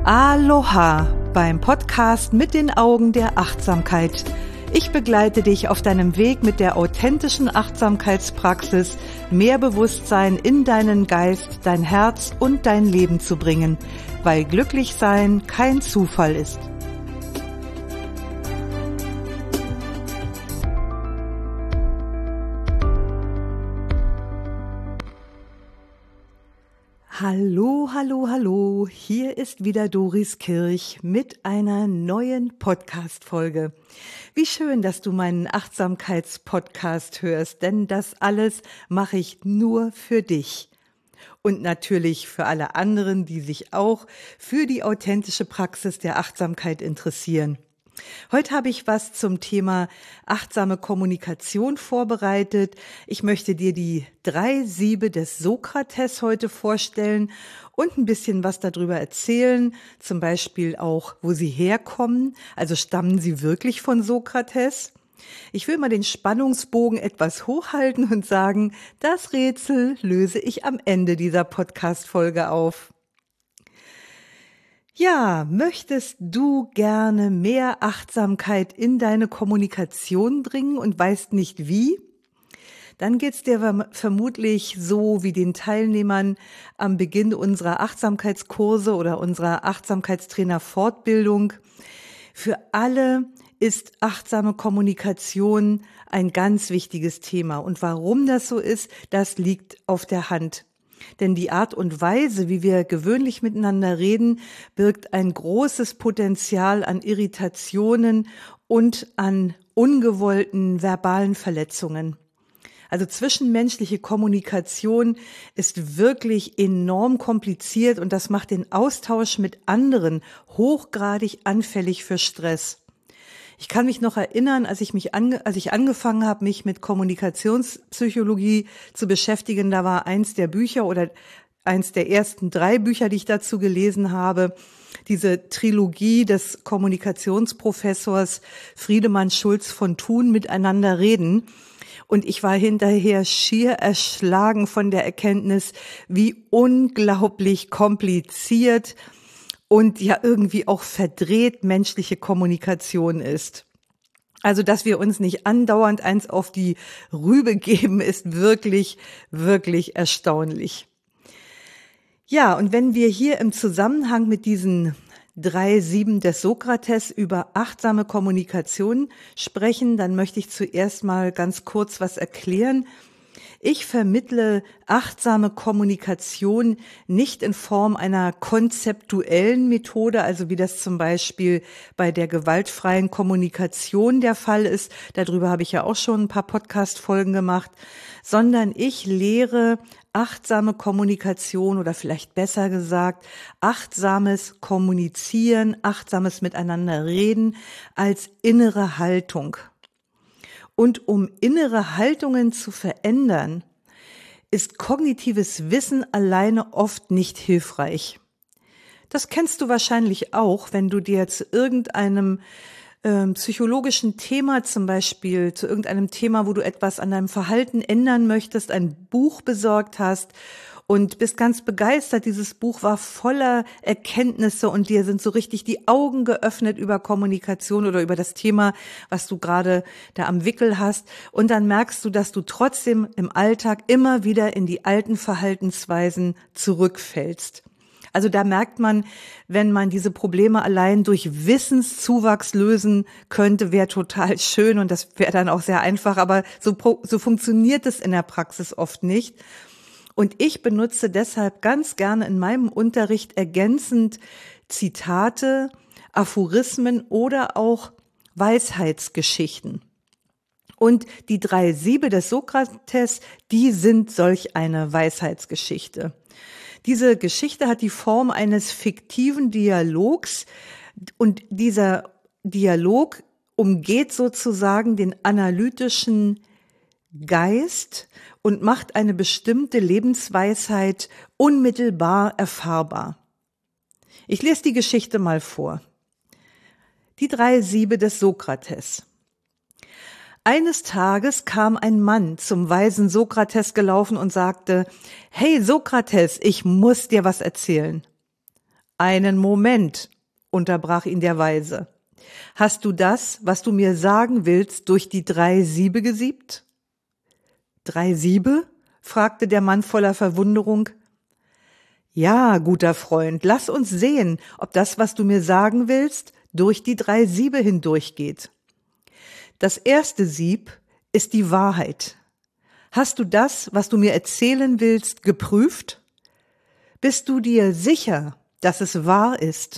Aloha beim Podcast mit den Augen der Achtsamkeit. Ich begleite dich auf deinem Weg mit der authentischen Achtsamkeitspraxis, mehr Bewusstsein in deinen Geist, dein Herz und dein Leben zu bringen, weil Glücklichsein kein Zufall ist. Hallo, hallo, hallo, hier ist wieder Doris Kirch mit einer neuen Podcast-Folge. Wie schön, dass du meinen Achtsamkeitspodcast hörst, denn das alles mache ich nur für dich. Und natürlich für alle anderen, die sich auch für die authentische Praxis der Achtsamkeit interessieren. Heute habe ich was zum Thema achtsame Kommunikation vorbereitet. Ich möchte dir die 3 Siebe des Sokrates heute vorstellen und ein bisschen was darüber erzählen, zum Beispiel auch, wo sie herkommen, also stammen sie wirklich von Sokrates? Ich will mal den Spannungsbogen etwas hochhalten und sagen, das Rätsel löse ich am Ende dieser Podcast-Folge auf. Ja, möchtest du gerne mehr Achtsamkeit in deine Kommunikation bringen und weißt nicht wie? Dann geht's dir vermutlich so wie den Teilnehmern am Beginn unserer Achtsamkeitskurse oder unserer Achtsamkeitstrainer-Fortbildung. Für alle ist achtsame Kommunikation ein ganz wichtiges Thema. Und warum das so ist, das liegt auf der Hand. Denn die Art und Weise, wie wir gewöhnlich miteinander reden, birgt ein großes Potenzial an Irritationen und an ungewollten verbalen Verletzungen. Also zwischenmenschliche Kommunikation ist wirklich enorm kompliziert und das macht den Austausch mit anderen hochgradig anfällig für Stress. Ich kann mich noch erinnern, als ich angefangen habe, mich mit Kommunikationspsychologie zu beschäftigen, da war eins der Bücher oder eins der ersten 3 Bücher, die ich dazu gelesen habe, diese Trilogie des Kommunikationsprofessors Friedemann Schulz von Thun, Miteinander reden. Und ich war hinterher schier erschlagen von der Erkenntnis, wie unglaublich kompliziert und ja irgendwie auch verdreht menschliche Kommunikation ist. Also, dass wir uns nicht andauernd eins auf die Rübe geben, ist wirklich, wirklich erstaunlich. Ja, und wenn wir hier im Zusammenhang mit diesen 3 Sieben des Sokrates über achtsame Kommunikation sprechen, dann möchte ich zuerst mal ganz kurz was erklären. Ich vermittle achtsame Kommunikation nicht in Form einer konzeptuellen Methode, also wie das zum Beispiel bei der gewaltfreien Kommunikation der Fall ist. Darüber habe ich ja auch schon ein paar Podcast-Folgen gemacht, sondern ich lehre achtsame Kommunikation oder vielleicht besser gesagt achtsames Kommunizieren, achtsames Miteinander reden als innere Haltung. Und um innere Haltungen zu verändern, ist kognitives Wissen alleine oft nicht hilfreich. Das kennst du wahrscheinlich auch, wenn du dir zu irgendeinem psychologischen Thema, zum Beispiel zu irgendeinem Thema, wo du etwas an deinem Verhalten ändern möchtest, ein Buch besorgt hast und bist ganz begeistert. Dieses Buch war voller Erkenntnisse und dir sind so richtig die Augen geöffnet über Kommunikation oder über das Thema, was du gerade da am Wickel hast. Und dann merkst du, dass du trotzdem im Alltag immer wieder in die alten Verhaltensweisen zurückfällst. Also da merkt man, wenn man diese Probleme allein durch Wissenszuwachs lösen könnte, wäre total schön und das wäre dann auch sehr einfach, aber so funktioniert es in der Praxis oft nicht. Und ich benutze deshalb ganz gerne in meinem Unterricht ergänzend Zitate, Aphorismen oder auch Weisheitsgeschichten. Und die 3 Siebe des Sokrates, die sind solch eine Weisheitsgeschichte. Diese Geschichte hat die Form eines fiktiven Dialogs und dieser Dialog umgeht sozusagen den analytischen Geist und macht eine bestimmte Lebensweisheit unmittelbar erfahrbar. Ich lese die Geschichte mal vor. Die 3 Siebe des Sokrates. Eines Tages kam ein Mann zum weisen Sokrates gelaufen und sagte: Hey Sokrates, ich muss dir was erzählen. Einen Moment, unterbrach ihn der Weise. Hast du das, was du mir sagen willst, durch die 3 Siebe gesiebt? 3 Siebe? Fragte der Mann voller Verwunderung. Ja, guter Freund, lass uns sehen, ob das, was du mir sagen willst, durch die 3 Siebe hindurchgeht. Das erste Sieb ist die Wahrheit. Hast du das, was du mir erzählen willst, geprüft? Bist du dir sicher, dass es wahr ist?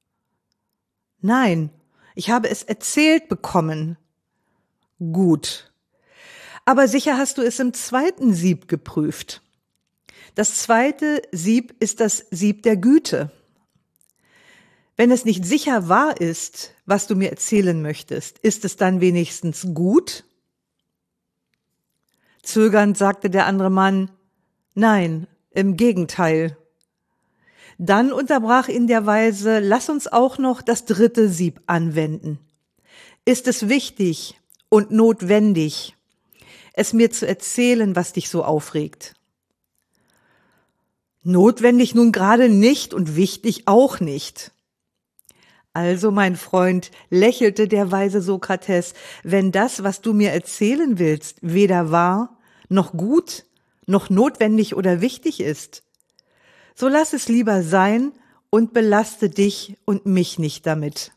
Nein, ich habe es erzählt bekommen. Gut. Aber sicher hast du es im zweiten Sieb geprüft. Das zweite Sieb ist das Sieb der Güte. Wenn es nicht sicher wahr ist, was du mir erzählen möchtest, ist es dann wenigstens gut? Zögernd sagte der andere Mann, nein, im Gegenteil. Dann unterbrach ihn der Weise, lass uns auch noch das dritte Sieb anwenden. Ist es wichtig und notwendig, es mir zu erzählen, was dich so aufregt? Notwendig nun gerade nicht und wichtig auch nicht. Also, mein Freund, lächelte der weise Sokrates, wenn das, was du mir erzählen willst, weder wahr, noch gut, noch notwendig oder wichtig ist, so lass es lieber sein und belaste dich und mich nicht damit.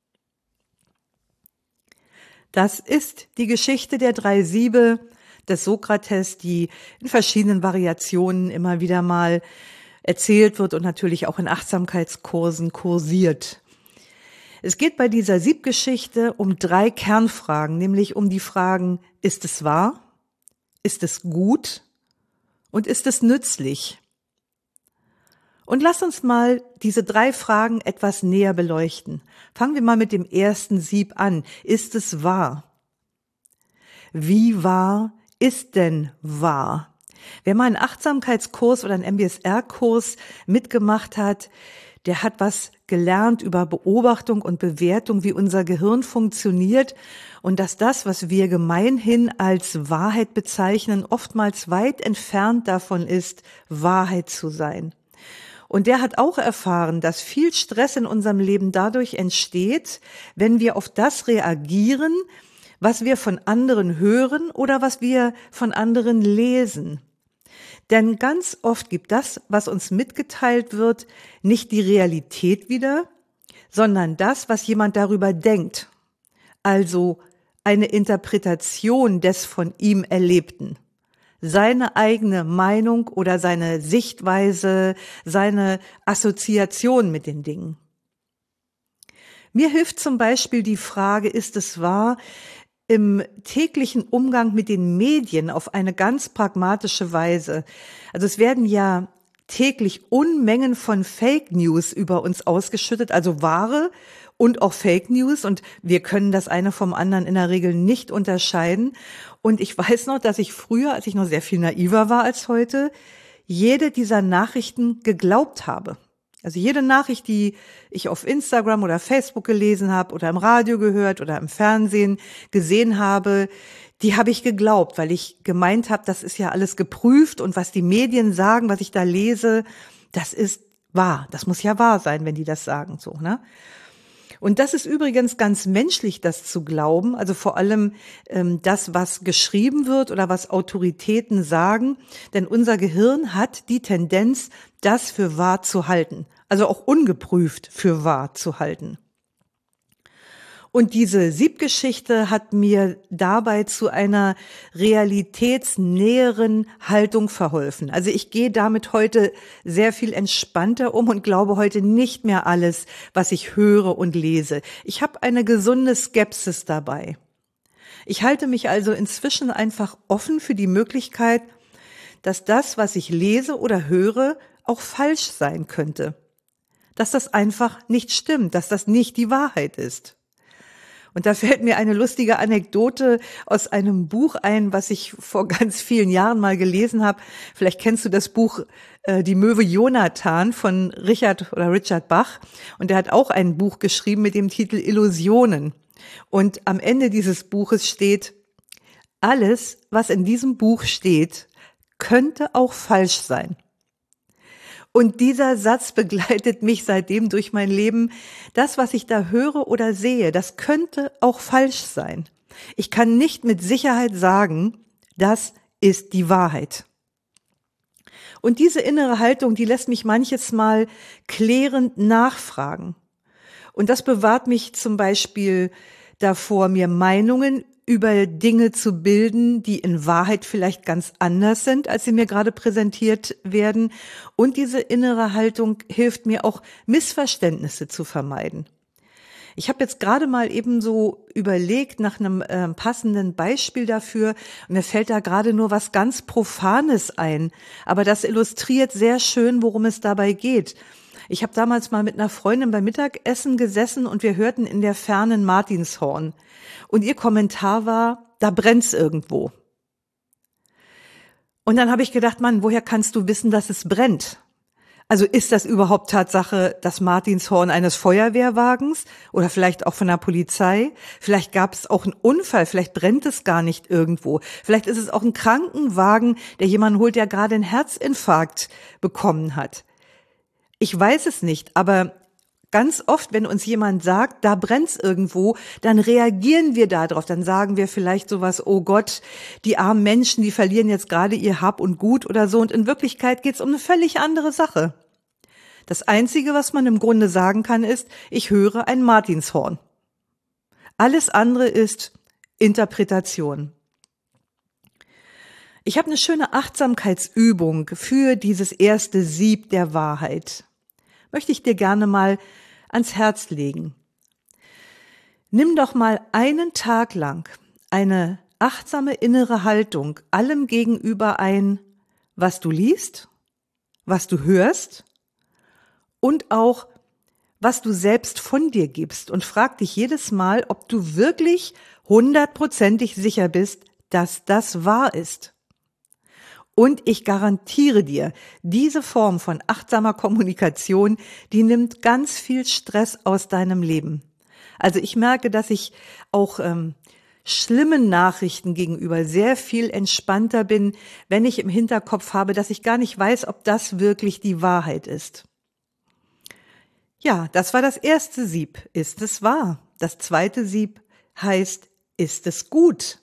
Das ist die Geschichte der 3 Siebe des Sokrates, die in verschiedenen Variationen immer wieder mal erzählt wird und natürlich auch in Achtsamkeitskursen kursiert. Es geht bei dieser Siebgeschichte um 3 Kernfragen, nämlich um die Fragen, ist es wahr, ist es gut und ist es nützlich? Und lass uns mal diese 3 Fragen etwas näher beleuchten. Fangen wir mal mit dem ersten Sieb an. Ist es wahr? Wie wahr ist denn wahr? Wer mal einen Achtsamkeitskurs oder einen MBSR-Kurs mitgemacht hat, der hat was gelernt über Beobachtung und Bewertung, wie unser Gehirn funktioniert und dass das, was wir gemeinhin als Wahrheit bezeichnen, oftmals weit entfernt davon ist, Wahrheit zu sein. Und der hat auch erfahren, dass viel Stress in unserem Leben dadurch entsteht, wenn wir auf das reagieren, was wir von anderen hören oder was wir von anderen lesen. Denn ganz oft gibt das, was uns mitgeteilt wird, nicht die Realität wieder, sondern das, was jemand darüber denkt. Also eine Interpretation des von ihm Erlebten. Seine eigene Meinung oder seine Sichtweise, seine Assoziation mit den Dingen. Mir hilft zum Beispiel die Frage, ist es wahr, im täglichen Umgang mit den Medien auf eine ganz pragmatische Weise. Also es werden ja täglich Unmengen von Fake News über uns ausgeschüttet, also wahre und auch Fake News, und wir können das eine vom anderen in der Regel nicht unterscheiden. Und ich weiß noch, dass ich früher, als ich noch sehr viel naiver war als heute, jede dieser Nachrichten geglaubt habe. Also jede Nachricht, die ich auf Instagram oder Facebook gelesen habe oder im Radio gehört oder im Fernsehen gesehen habe, die habe ich geglaubt, weil ich gemeint habe, das ist ja alles geprüft und was die Medien sagen, was ich da lese, das ist wahr. Das muss ja wahr sein, wenn die das sagen, so, ne? Und das ist übrigens ganz menschlich, das zu glauben, also vor allem das, was geschrieben wird oder was Autoritäten sagen, denn unser Gehirn hat die Tendenz, das für wahr zu halten, also auch ungeprüft für wahr zu halten. Und diese Siebgeschichte hat mir dabei zu einer realitätsnäheren Haltung verholfen. Also ich gehe damit heute sehr viel entspannter um und glaube heute nicht mehr alles, was ich höre und lese. Ich habe eine gesunde Skepsis dabei. Ich halte mich also inzwischen einfach offen für die Möglichkeit, dass das, was ich lese oder höre, auch falsch sein könnte. Dass das einfach nicht stimmt, dass das nicht die Wahrheit ist. Und da fällt mir eine lustige Anekdote aus einem Buch ein, was ich vor ganz vielen Jahren mal gelesen habe. Vielleicht kennst du das Buch Die Möwe Jonathan von Richard Bach. Und der hat auch ein Buch geschrieben mit dem Titel Illusionen. Und am Ende dieses Buches steht, alles, was in diesem Buch steht, könnte auch falsch sein. Und dieser Satz begleitet mich seitdem durch mein Leben. Das, was ich da höre oder sehe, das könnte auch falsch sein. Ich kann nicht mit Sicherheit sagen, das ist die Wahrheit. Und diese innere Haltung, die lässt mich manches Mal klärend nachfragen. Und das bewahrt mich zum Beispiel davor, mir Meinungen über Dinge zu bilden, die in Wahrheit vielleicht ganz anders sind, als sie mir gerade präsentiert werden. Und diese innere Haltung hilft mir auch, Missverständnisse zu vermeiden. Ich habe jetzt gerade mal eben so überlegt nach einem passenden Beispiel dafür. Und mir fällt da gerade nur was ganz Profanes ein. Aber das illustriert sehr schön, worum es dabei geht. Ich habe damals mal mit einer Freundin beim Mittagessen gesessen und wir hörten in der Ferne ein Martinshorn. Und ihr Kommentar war, da brennt's irgendwo. Und dann habe ich gedacht, Mann, woher kannst du wissen, dass es brennt? Also ist das überhaupt Tatsache das Martinshorn eines Feuerwehrwagens oder vielleicht auch von der Polizei? Vielleicht gab es auch einen Unfall, vielleicht brennt es gar nicht irgendwo. Vielleicht ist es auch ein Krankenwagen, der jemanden holt, der gerade einen Herzinfarkt bekommen hat. Ich weiß es nicht, aber ganz oft, wenn uns jemand sagt, da brennt's irgendwo, dann reagieren wir darauf. Dann sagen wir vielleicht sowas, oh Gott, die armen Menschen, die verlieren jetzt gerade ihr Hab und Gut oder so. Und in Wirklichkeit geht's um eine völlig andere Sache. Das Einzige, was man im Grunde sagen kann, ist, ich höre ein Martinshorn. Alles andere ist Interpretation. Ich habe eine schöne Achtsamkeitsübung für dieses erste Sieb der Wahrheit. Möchte ich dir gerne mal ans Herz legen. Nimm doch mal einen Tag lang eine achtsame innere Haltung allem gegenüber ein, was du liest, was du hörst und auch, was du selbst von dir gibst und frag dich jedes Mal, ob du wirklich 100%ig sicher bist, dass das wahr ist. Und ich garantiere dir, diese Form von achtsamer Kommunikation, die nimmt ganz viel Stress aus deinem Leben. Also ich merke, dass ich auch schlimmen Nachrichten gegenüber sehr viel entspannter bin, wenn ich im Hinterkopf habe, dass ich gar nicht weiß, ob das wirklich die Wahrheit ist. Ja, das war das erste Sieb. Ist es wahr? Das zweite Sieb heißt, ist es gut?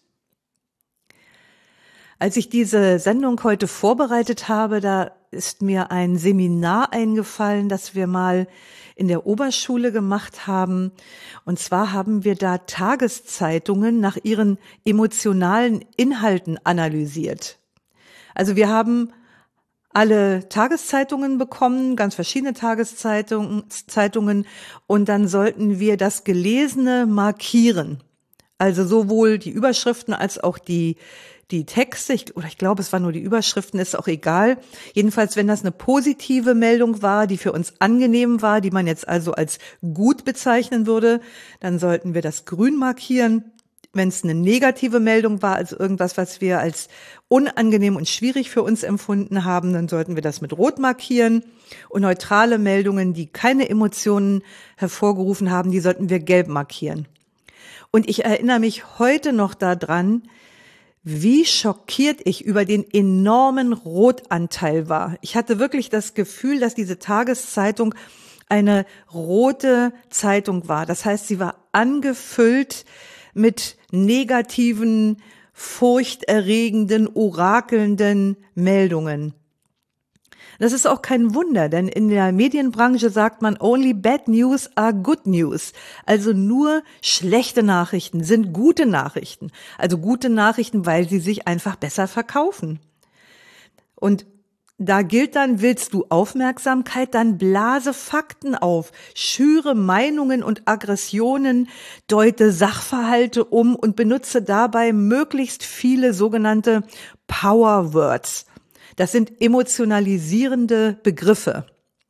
Als ich diese Sendung heute vorbereitet habe, da ist mir ein Seminar eingefallen, das wir mal in der Oberschule gemacht haben. Und zwar haben wir da Tageszeitungen nach ihren emotionalen Inhalten analysiert. Also wir haben alle Tageszeitungen bekommen, ganz verschiedene Tageszeitungen, und dann sollten wir das Gelesene markieren. Also sowohl die Überschriften als auch die Texte, ich glaube, es waren nur die Überschriften, ist auch egal. Jedenfalls, wenn das eine positive Meldung war, die für uns angenehm war, die man jetzt also als gut bezeichnen würde, dann sollten wir das grün markieren. Wenn es eine negative Meldung war, also irgendwas, was wir als unangenehm und schwierig für uns empfunden haben, dann sollten wir das mit rot markieren. Und neutrale Meldungen, die keine Emotionen hervorgerufen haben, die sollten wir gelb markieren. Und ich erinnere mich heute noch daran, wie schockiert ich über den enormen Rotanteil war. Ich hatte wirklich das Gefühl, dass diese Tageszeitung eine rote Zeitung war. Das heißt, sie war angefüllt mit negativen, furchterregenden, orakelnden Meldungen. Das ist auch kein Wunder, denn in der Medienbranche sagt man, only bad news are good news. Also nur schlechte Nachrichten sind gute Nachrichten. Also gute Nachrichten, weil sie sich einfach besser verkaufen. Und da gilt dann, willst du Aufmerksamkeit, dann blase Fakten auf, schüre Meinungen und Aggressionen, deute Sachverhalte um und benutze dabei möglichst viele sogenannte Power Words. Das sind emotionalisierende Begriffe.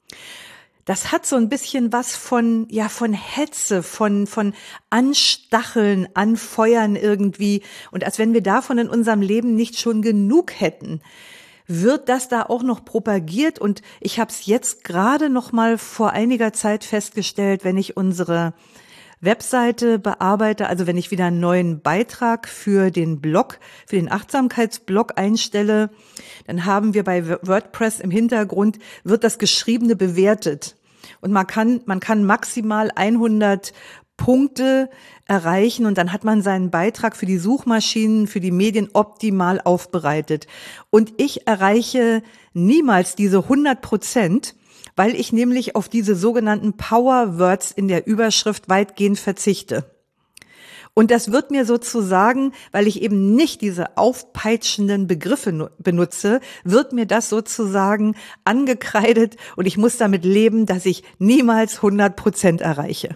Das hat so ein bisschen was von Hetze, von Anstacheln, Anfeuern irgendwie. Und als wenn wir davon in unserem Leben nicht schon genug hätten, wird das da auch noch propagiert. Und ich habe es jetzt gerade noch mal vor einiger Zeit festgestellt, wenn ich unsere Webseite bearbeite, also wenn ich wieder einen neuen Beitrag für den Blog, für den Achtsamkeitsblog einstelle, dann haben wir bei WordPress im Hintergrund, wird das Geschriebene bewertet. Und man kann maximal 100 Punkte erreichen und dann hat man seinen Beitrag für die Suchmaschinen, für die Medien optimal aufbereitet. Und ich erreiche niemals diese 100%, weil ich nämlich auf diese sogenannten Power Words in der Überschrift weitgehend verzichte. Und das wird mir sozusagen, weil ich eben nicht diese aufpeitschenden Begriffe benutze, wird mir das sozusagen angekreidet und ich muss damit leben, dass ich niemals 100% erreiche.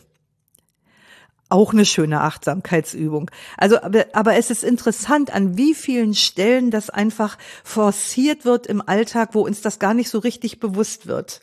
Auch eine schöne Achtsamkeitsübung. Also, aber es ist interessant, an wie vielen Stellen das einfach forciert wird im Alltag, wo uns das gar nicht so richtig bewusst wird.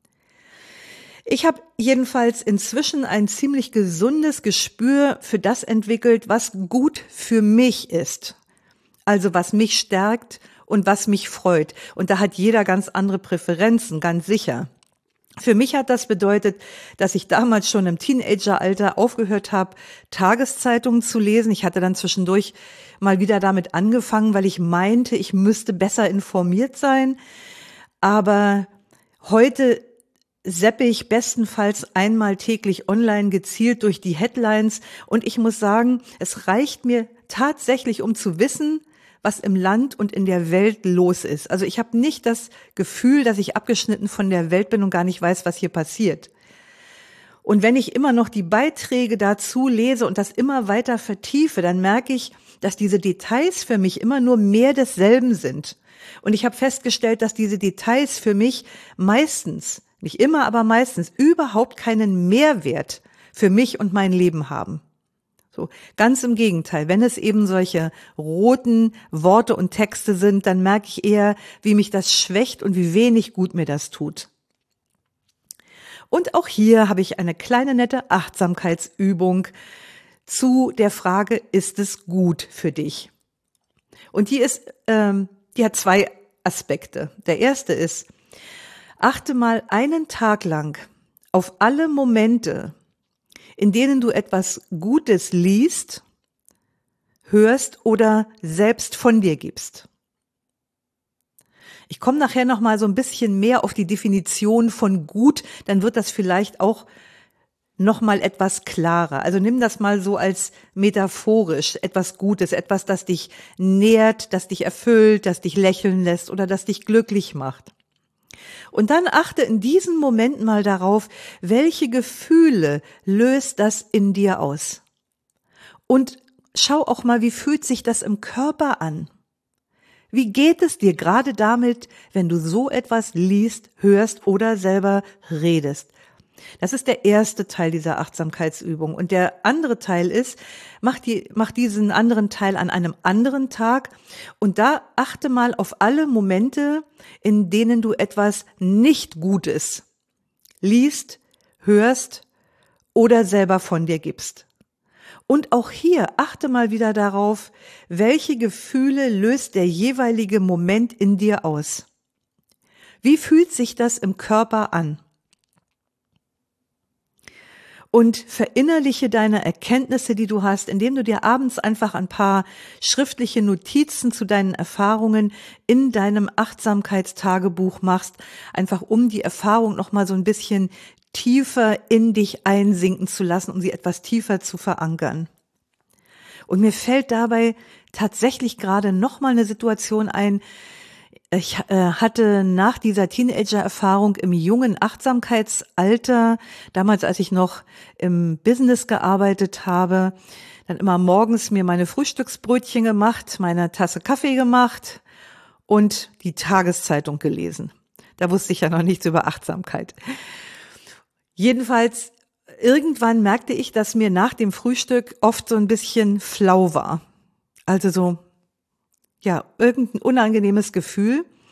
Ich habe jedenfalls inzwischen ein ziemlich gesundes Gespür für das entwickelt, was gut für mich ist. Also was mich stärkt und was mich freut. Und da hat jeder ganz andere Präferenzen, ganz sicher. Für mich hat das bedeutet, dass ich damals schon im Teenageralter aufgehört habe, Tageszeitungen zu lesen. Ich hatte dann zwischendurch mal wieder damit angefangen, weil ich meinte, ich müsste besser informiert sein. Aber heute zappe ich bestenfalls einmal täglich online gezielt durch die Headlines. Und ich muss sagen, es reicht mir tatsächlich, um zu wissen, was im Land und in der Welt los ist. Also ich habe nicht das Gefühl, dass ich abgeschnitten von der Welt bin und gar nicht weiß, was hier passiert. Und wenn ich immer noch die Beiträge dazu lese und das immer weiter vertiefe, dann merke ich, dass diese Details für mich immer nur mehr desselben sind. Und ich habe festgestellt, dass diese Details für mich meistens, nicht immer, aber meistens überhaupt keinen Mehrwert für mich und mein Leben haben. So, ganz im Gegenteil, wenn es eben solche roten Worte und Texte sind, dann merke ich eher, wie mich das schwächt und wie wenig gut mir das tut. Und auch hier habe ich eine kleine nette Achtsamkeitsübung zu der Frage, ist es gut für dich? Und die hat zwei Aspekte. Der erste ist, achte mal einen Tag lang auf alle Momente, in denen du etwas Gutes liest, hörst oder selbst von dir gibst. Ich komme nachher noch mal so ein bisschen mehr auf die Definition von gut, dann wird das vielleicht auch noch mal etwas klarer. Also nimm das mal so als metaphorisch, etwas Gutes, etwas, das dich nährt, das dich erfüllt, das dich lächeln lässt oder das dich glücklich macht. Und dann achte in diesen Momenten mal darauf, welche Gefühle löst das in dir aus. Und schau auch mal, wie fühlt sich das im Körper an? Wie geht es dir gerade damit, wenn du so etwas liest, hörst oder selber redest? Das ist der erste Teil dieser Achtsamkeitsübung. Und der andere Teil ist, mach diesen anderen Teil an einem anderen Tag und da achte mal auf alle Momente, in denen du etwas nicht Gutes liest, hörst oder selber von dir gibst. Und auch hier achte mal wieder darauf, welche Gefühle löst der jeweilige Moment in dir aus. Wie fühlt sich das im Körper an? Und verinnerliche deine Erkenntnisse, die du hast, indem du dir abends einfach ein paar schriftliche Notizen zu deinen Erfahrungen in deinem Achtsamkeitstagebuch machst, einfach um die Erfahrung noch mal so ein bisschen tiefer in dich einsinken zu lassen, um sie etwas tiefer zu verankern. Und mir fällt dabei tatsächlich gerade noch mal eine Situation ein. Ich hatte nach dieser Teenager-Erfahrung im jungen Achtsamkeitsalter, damals als ich noch im Business gearbeitet habe, dann immer morgens mir meine Frühstücksbrötchen gemacht, meine Tasse Kaffee gemacht und die Tageszeitung gelesen. Da wusste ich ja noch nichts über Achtsamkeit. Jedenfalls, irgendwann merkte ich, dass mir nach dem Frühstück oft so ein bisschen flau war. Also so, ja, irgendein unangenehmes Gefühl.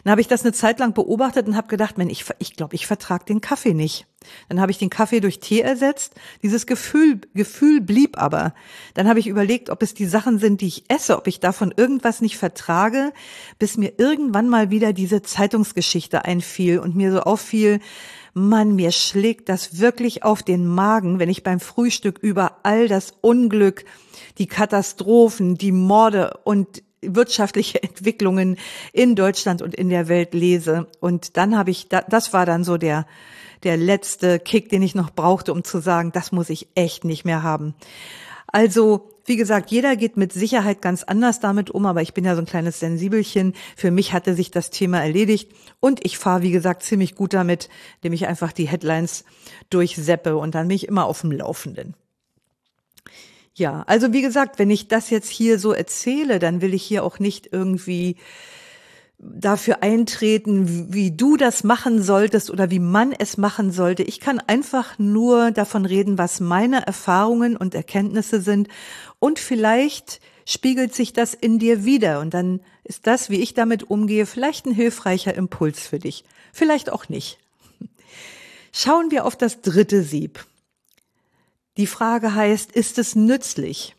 Dann habe ich das eine Zeit lang beobachtet und habe gedacht, ich glaube, ich vertrage den Kaffee nicht. Dann habe ich den Kaffee durch Tee ersetzt. Dieses Gefühl blieb aber. Dann habe ich überlegt, ob es die Sachen sind, die ich esse, ob ich davon irgendwas nicht vertrage, bis mir irgendwann mal wieder diese Zeitungsgeschichte einfiel und mir so auffiel, Mann, mir schlägt das wirklich auf den Magen, wenn ich beim Frühstück über all das Unglück, die Katastrophen, die Morde und wirtschaftliche Entwicklungen in Deutschland und in der Welt lese. Und dann das war dann so der letzte Kick, den ich noch brauchte, um zu sagen, das muss ich echt nicht mehr haben. Also, wie gesagt, jeder geht mit Sicherheit ganz anders damit um, aber ich bin ja so ein kleines Sensibelchen. Für mich hatte sich das Thema erledigt und ich fahre, wie gesagt, ziemlich gut damit, indem ich einfach die Headlines durchseppe und dann bin ich immer auf dem Laufenden. Ja, also wie gesagt, wenn ich das jetzt hier so erzähle, dann will ich hier auch nicht irgendwie dafür eintreten, wie du das machen solltest oder wie man es machen sollte. Ich kann einfach nur davon reden, was meine Erfahrungen und Erkenntnisse sind und vielleicht spiegelt sich das in dir wider und dann ist das, wie ich damit umgehe, vielleicht ein hilfreicher Impuls für dich. Vielleicht auch nicht. Schauen wir auf das dritte Sieb. Die Frage heißt, ist es nützlich?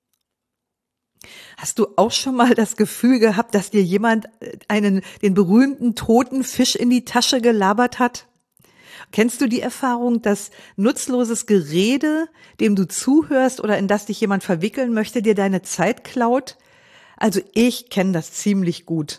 Hast du auch schon mal das Gefühl gehabt, dass dir jemand den berühmten toten Fisch in die Tasche gelabert hat? Kennst du die Erfahrung, dass nutzloses Gerede, dem du zuhörst oder in das dich jemand verwickeln möchte, dir deine Zeit klaut? Also ich kenne das ziemlich gut.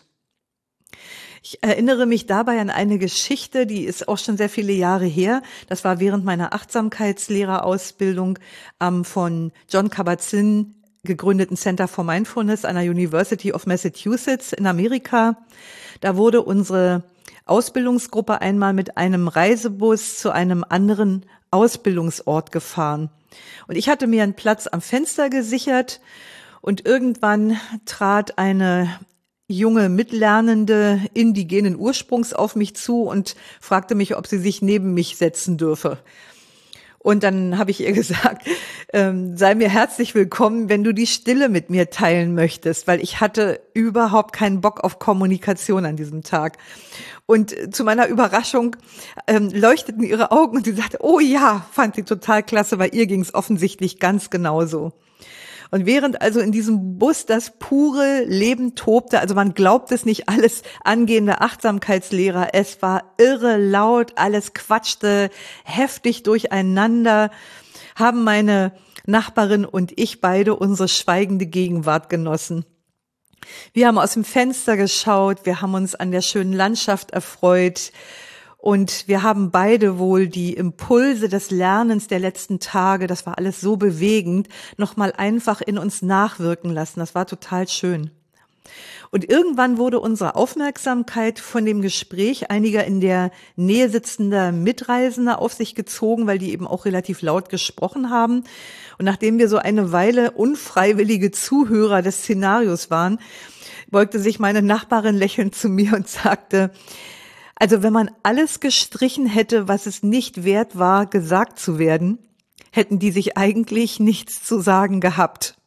Ich erinnere mich dabei an eine Geschichte, die ist auch schon sehr viele Jahre her. Das war während meiner Achtsamkeitslehrerausbildung am von Jon Kabat-Zinn gegründeten Center for Mindfulness an der University of Massachusetts in Amerika. Da wurde unsere Ausbildungsgruppe einmal mit einem Reisebus zu einem anderen Ausbildungsort gefahren. Und ich hatte mir einen Platz am Fenster gesichert und irgendwann trat eine junge Mitlernende indigenen Ursprungs auf mich zu und fragte mich, ob sie sich neben mich setzen dürfe. Und dann habe ich ihr gesagt, sei mir herzlich willkommen, wenn du die Stille mit mir teilen möchtest, weil ich hatte überhaupt keinen Bock auf Kommunikation an diesem Tag. Und zu meiner Überraschung leuchteten ihre Augen und sie sagte, oh ja, fand sie total klasse, weil ihr ging es offensichtlich ganz genauso. Und während also in diesem Bus das pure Leben tobte, also man glaubt es nicht, alles angehende Achtsamkeitslehrer, es war irre laut, alles quatschte heftig durcheinander, haben meine Nachbarin und ich beide unsere schweigende Gegenwart genossen. Wir haben aus dem Fenster geschaut, wir haben uns an der schönen Landschaft erfreut, und wir haben beide wohl die Impulse des Lernens der letzten Tage, das war alles so bewegend, nochmal einfach in uns nachwirken lassen. Das war total schön. Und irgendwann wurde unsere Aufmerksamkeit von dem Gespräch einiger in der Nähe sitzender Mitreisender auf sich gezogen, weil die eben auch relativ laut gesprochen haben. Und nachdem wir so eine Weile unfreiwillige Zuhörer des Szenarios waren, beugte sich meine Nachbarin lächelnd zu mir und sagte, also wenn man alles gestrichen hätte, was es nicht wert war, gesagt zu werden, hätten die sich eigentlich nichts zu sagen gehabt.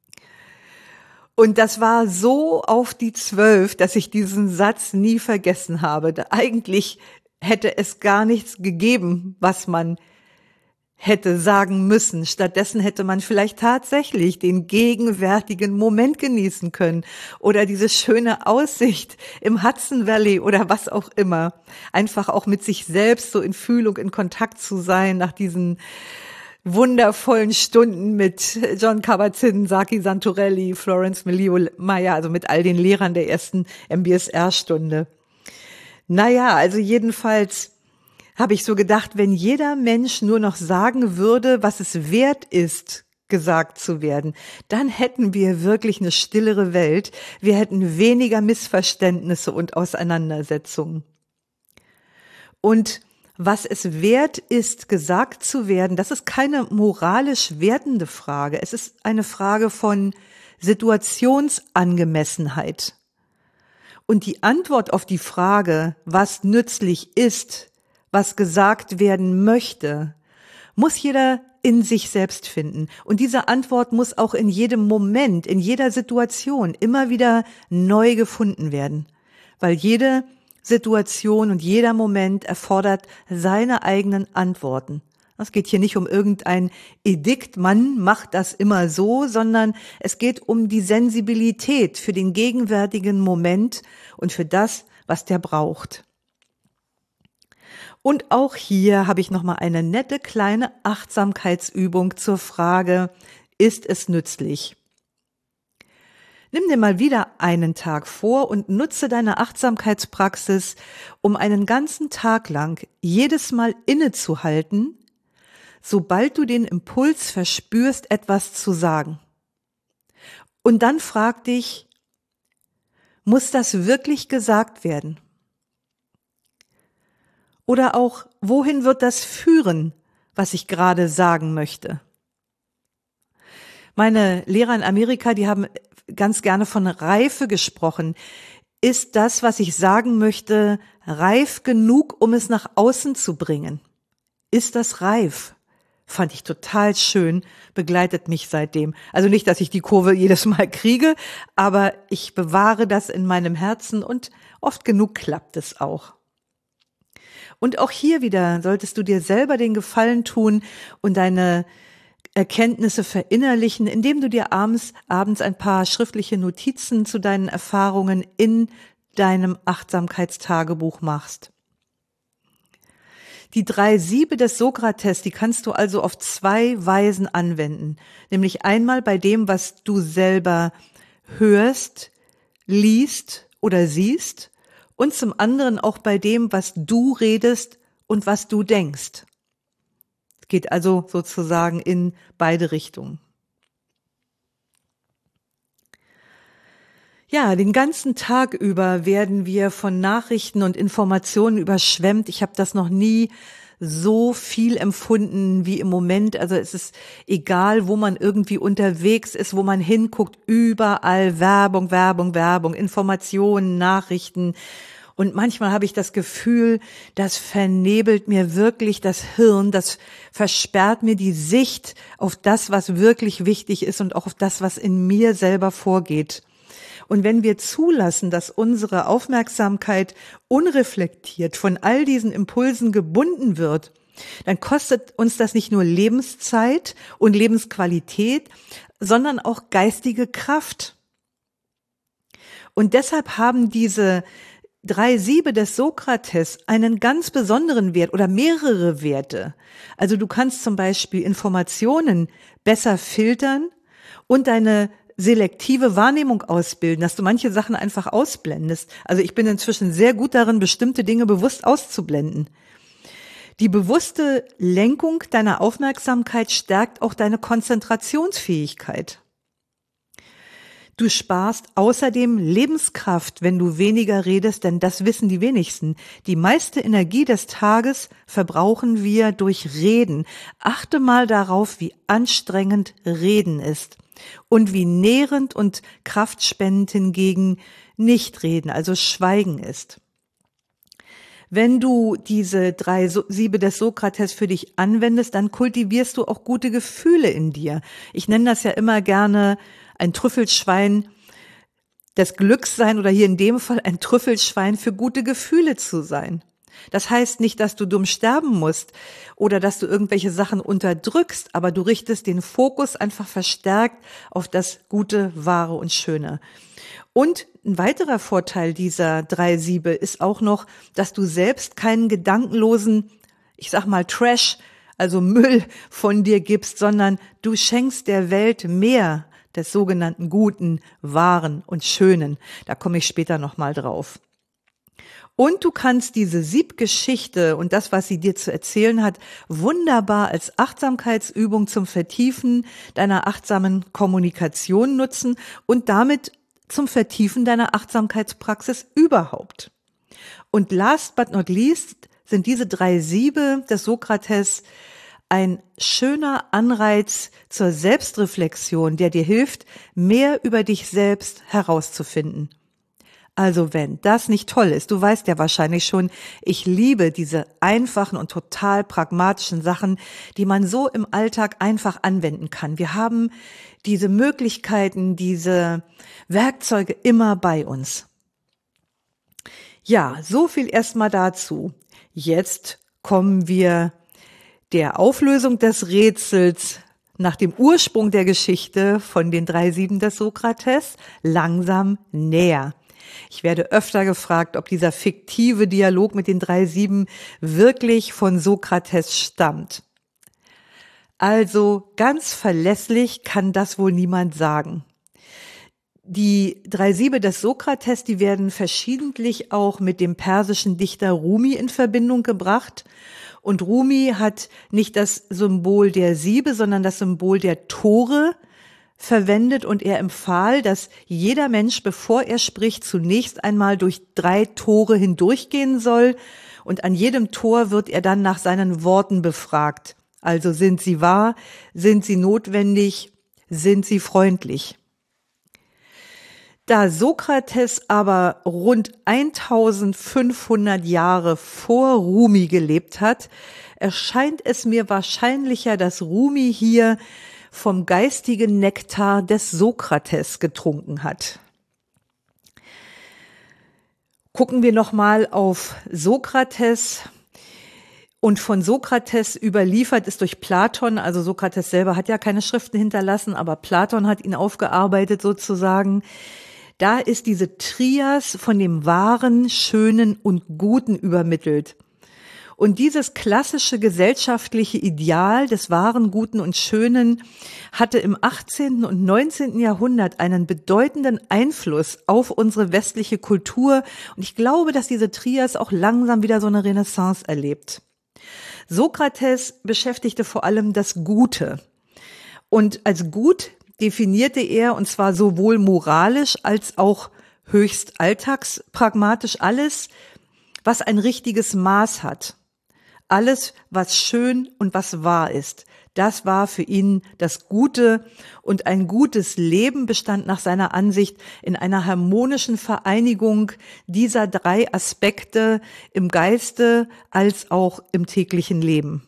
Und das war so auf die 12, dass ich diesen Satz nie vergessen habe. Eigentlich hätte es gar nichts gegeben, was man hätte sagen müssen. Stattdessen hätte man vielleicht tatsächlich den gegenwärtigen Moment genießen können oder diese schöne Aussicht im Hudson Valley oder was auch immer. Einfach auch mit sich selbst so in Fühlung, in Kontakt zu sein nach diesen wundervollen Stunden mit Jon Kabat-Zinn, Saki Santorelli, Florence Meyer, also mit all den Lehrern der ersten MBSR-Stunde. Naja, also jedenfalls habe ich so gedacht, wenn jeder Mensch nur noch sagen würde, was es wert ist, gesagt zu werden, dann hätten wir wirklich eine stillere Welt. Wir hätten weniger Missverständnisse und Auseinandersetzungen. Und was es wert ist, gesagt zu werden, das ist keine moralisch wertende Frage. Es ist eine Frage von Situationsangemessenheit. Und die Antwort auf die Frage, was nützlich ist, was gesagt werden möchte, muss jeder in sich selbst finden. Und diese Antwort muss auch in jedem Moment, in jeder Situation immer wieder neu gefunden werden. weil jede Situation und jeder Moment erfordert seine eigenen Antworten. Es geht hier nicht um irgendein Edikt, man macht das immer so, sondern es geht um die Sensibilität für den gegenwärtigen Moment und für das, was der braucht. Und auch hier habe ich nochmal eine nette kleine Achtsamkeitsübung zur Frage, ist es nützlich? Nimm dir mal wieder einen Tag vor und nutze deine Achtsamkeitspraxis, um einen ganzen Tag lang jedes Mal innezuhalten, sobald du den Impuls verspürst, etwas zu sagen. Und dann frag dich, muss das wirklich gesagt werden? Oder auch, wohin wird das führen, was ich gerade sagen möchte? Meine Lehrer in Amerika, die haben ganz gerne von Reife gesprochen. Ist das, was ich sagen möchte, reif genug, um es nach außen zu bringen? Ist das reif? Fand ich total schön, begleitet mich seitdem. Also nicht, dass ich die Kurve jedes Mal kriege, aber ich bewahre das in meinem Herzen und oft genug klappt es auch. Und auch hier wieder solltest du dir selber den Gefallen tun und deine Erkenntnisse verinnerlichen, indem du dir abends ein paar schriftliche Notizen zu deinen Erfahrungen in deinem Achtsamkeitstagebuch machst. Die 3 Siebe des Sokrates, die kannst du also auf 2 Weisen anwenden. Nämlich einmal bei dem, was du selber hörst, liest oder siehst und zum anderen auch bei dem, was du redest und was du denkst. Es geht also sozusagen in beide Richtungen. Ja, den ganzen Tag über werden wir von Nachrichten und Informationen überschwemmt. Ich habe das noch nie so viel empfunden wie im Moment. Also es ist egal, wo man irgendwie unterwegs ist, wo man hinguckt, überall Werbung, Werbung, Werbung, Informationen, Nachrichten. Und manchmal habe ich das Gefühl, das vernebelt mir wirklich das Hirn, das versperrt mir die Sicht auf das, was wirklich wichtig ist und auch auf das, was in mir selber vorgeht. Und wenn wir zulassen, dass unsere Aufmerksamkeit unreflektiert von all diesen Impulsen gebunden wird, dann kostet uns das nicht nur Lebenszeit und Lebensqualität, sondern auch geistige Kraft. Und deshalb haben diese 3 Siebe des Sokrates einen ganz besonderen Wert oder mehrere Werte. Also du kannst zum Beispiel Informationen besser filtern und deine selektive Wahrnehmung ausbilden, dass du manche Sachen einfach ausblendest. Also ich bin inzwischen sehr gut darin, bestimmte Dinge bewusst auszublenden. Die bewusste Lenkung deiner Aufmerksamkeit stärkt auch deine Konzentrationsfähigkeit. Du sparst außerdem Lebenskraft, wenn du weniger redest, denn das wissen die wenigsten. Die meiste Energie des Tages verbrauchen wir durch Reden. Achte mal darauf, wie anstrengend Reden ist. Und wie nährend und kraftspendend hingegen Nichtreden, also Schweigen ist. Wenn du diese 3 Siebe des Sokrates für dich anwendest, dann kultivierst du auch gute Gefühle in dir. Ich nenne das ja immer gerne ein Trüffelschwein des Glücks sein oder hier in dem Fall ein Trüffelschwein für gute Gefühle zu sein. Das heißt nicht, dass du dumm sterben musst oder dass du irgendwelche Sachen unterdrückst, aber du richtest den Fokus einfach verstärkt auf das Gute, Wahre und Schöne. Und ein weiterer Vorteil dieser 3 Siebe ist auch noch, dass du selbst keinen gedankenlosen, ich sag mal Trash, also Müll von dir gibst, sondern du schenkst der Welt mehr des sogenannten Guten, Wahren und Schönen. Da komme ich später nochmal drauf. Und du kannst diese Siebgeschichte und das, was sie dir zu erzählen hat, wunderbar als Achtsamkeitsübung zum Vertiefen deiner achtsamen Kommunikation nutzen und damit zum Vertiefen deiner Achtsamkeitspraxis überhaupt. Und last but not least sind diese 3 Siebe des Sokrates ein schöner Anreiz zur Selbstreflexion, der dir hilft, mehr über dich selbst herauszufinden. Also wenn das nicht toll ist, du weißt ja wahrscheinlich schon, ich liebe diese einfachen und total pragmatischen Sachen, die man so im Alltag einfach anwenden kann. Wir haben diese Möglichkeiten, diese Werkzeuge immer bei uns. Ja, so viel erstmal dazu. Jetzt kommen wir der Auflösung des Rätsels nach dem Ursprung der Geschichte von den 3 Sieben des Sokrates langsam näher. Ich werde öfter gefragt, ob dieser fiktive Dialog mit den 3 Sieben wirklich von Sokrates stammt. Also ganz verlässlich kann das wohl niemand sagen. Die 3 Siebe des Sokrates, die werden verschiedentlich auch mit dem persischen Dichter Rumi in Verbindung gebracht. Und Rumi hat nicht das Symbol der Siebe, sondern das Symbol der Tore verwendet. Und er empfahl, dass jeder Mensch, bevor er spricht, zunächst einmal durch 3 Tore hindurchgehen soll. Und an jedem Tor wird er dann nach seinen Worten befragt. Also sind sie wahr, sind sie notwendig, sind sie freundlich. Da Sokrates aber rund 1500 Jahre vor Rumi gelebt hat, erscheint es mir wahrscheinlicher, dass Rumi hier vom geistigen Nektar des Sokrates getrunken hat. Gucken wir nochmal auf Sokrates. Und von Sokrates überliefert ist durch Platon, also Sokrates selber hat ja keine Schriften hinterlassen, aber Platon hat ihn aufgearbeitet sozusagen. Da ist diese Trias von dem Wahren, Schönen und Guten übermittelt. Und dieses klassische gesellschaftliche Ideal des Wahren, Guten und Schönen hatte im 18. und 19. Jahrhundert einen bedeutenden Einfluss auf unsere westliche Kultur. Und ich glaube, dass diese Trias auch langsam wieder so eine Renaissance erlebt. Sokrates beschäftigte vor allem das Gute. Und als gut definierte er, und zwar sowohl moralisch als auch höchst alltagspragmatisch alles, was ein richtiges Maß hat. Alles, was schön und was wahr ist. Das war für ihn das Gute, und ein gutes Leben bestand nach seiner Ansicht in einer harmonischen Vereinigung dieser 3 Aspekte im Geiste als auch im täglichen Leben.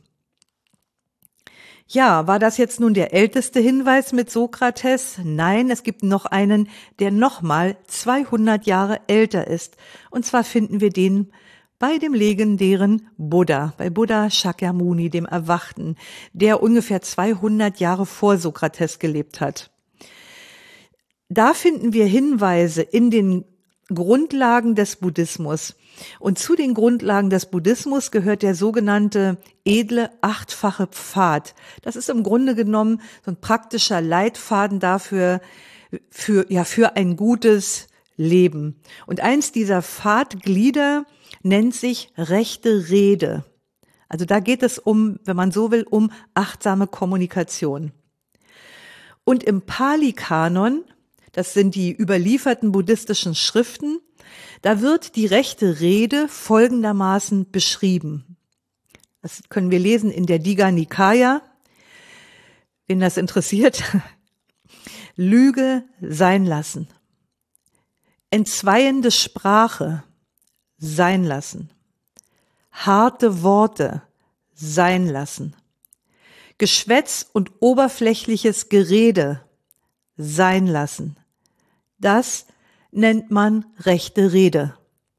Ja, war das jetzt nun der älteste Hinweis mit Sokrates? Nein, es gibt noch einen, der nochmal 200 Jahre älter ist. Und zwar finden wir den bei dem legendären Buddha, bei Buddha Shakyamuni, dem Erwachten, der ungefähr 200 Jahre vor Sokrates gelebt hat. Da finden wir Hinweise in den Grundlagen des Buddhismus. Und zu den Grundlagen des Buddhismus gehört der sogenannte edle 8-fache Pfad. Das ist im Grunde genommen so ein praktischer Leitfaden dafür, für ein gutes Leben. Und eins dieser Pfadglieder nennt sich rechte Rede. Also da geht es um, wenn man so will, um achtsame Kommunikation. Und im Pali-Kanon, das sind die überlieferten buddhistischen Schriften, da wird die rechte Rede folgendermaßen beschrieben. Das können wir lesen in der Digha Nikaya. Wen das interessiert, Lüge sein lassen. Entzweiende Sprache sein lassen. Harte Worte sein lassen. Geschwätz und oberflächliches Gerede sein lassen. Das nennt man rechte Rede.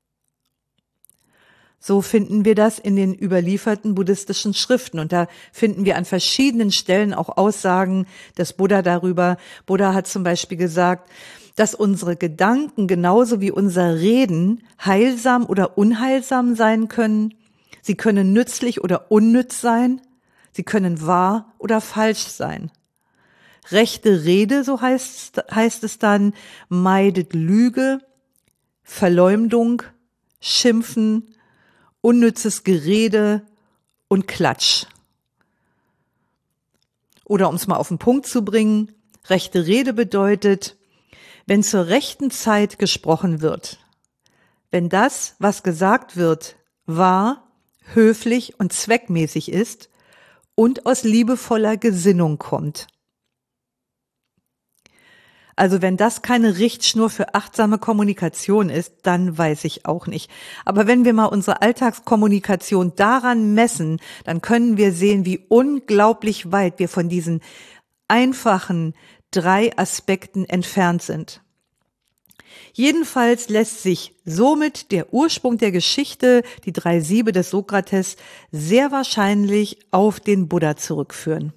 So finden wir das in den überlieferten buddhistischen Schriften. Und da finden wir an verschiedenen Stellen auch Aussagen des Buddha darüber. Buddha hat zum Beispiel gesagt, dass unsere Gedanken genauso wie unser Reden heilsam oder unheilsam sein können. Sie können nützlich oder unnütz sein. Sie können wahr oder falsch sein. Rechte Rede, so heißt es dann, meidet Lüge, Verleumdung, Schimpfen, unnützes Gerede und Klatsch. Oder um es mal auf den Punkt zu bringen, rechte Rede bedeutet, wenn zur rechten Zeit gesprochen wird, wenn das, was gesagt wird, wahr, höflich und zweckmäßig ist und aus liebevoller Gesinnung kommt. Also wenn das keine Richtschnur für achtsame Kommunikation ist, dann weiß ich auch nicht. Aber wenn wir mal unsere Alltagskommunikation daran messen, dann können wir sehen, wie unglaublich weit wir von diesen einfachen 3 Aspekten entfernt sind. Jedenfalls lässt sich somit der Ursprung der Geschichte, die 3 Siebe des Sokrates, sehr wahrscheinlich auf den Buddha zurückführen.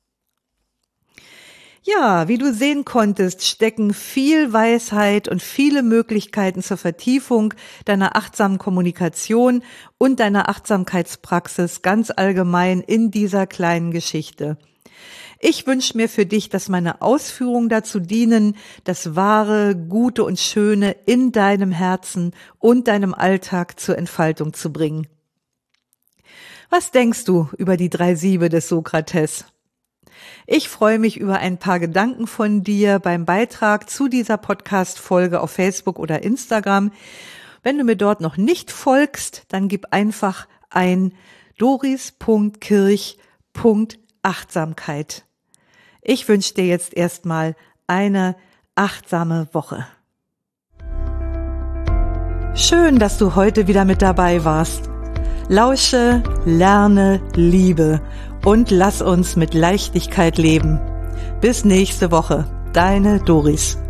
Ja, wie du sehen konntest, stecken viel Weisheit und viele Möglichkeiten zur Vertiefung deiner achtsamen Kommunikation und deiner Achtsamkeitspraxis ganz allgemein in dieser kleinen Geschichte. Ich wünsche mir für dich, dass meine Ausführungen dazu dienen, das Wahre, Gute und Schöne in deinem Herzen und deinem Alltag zur Entfaltung zu bringen. Was denkst du über die 3 Siebe des Sokrates? Ich freue mich über ein paar Gedanken von dir beim Beitrag zu dieser Podcast-Folge auf Facebook oder Instagram. Wenn du mir dort noch nicht folgst, dann gib einfach ein doris.kirch.achtsamkeit. Ich wünsche dir jetzt erstmal eine achtsame Woche. Schön, dass du heute wieder mit dabei warst. Lausche, lerne, liebe und lass uns mit Leichtigkeit leben. Bis nächste Woche, deine Doris.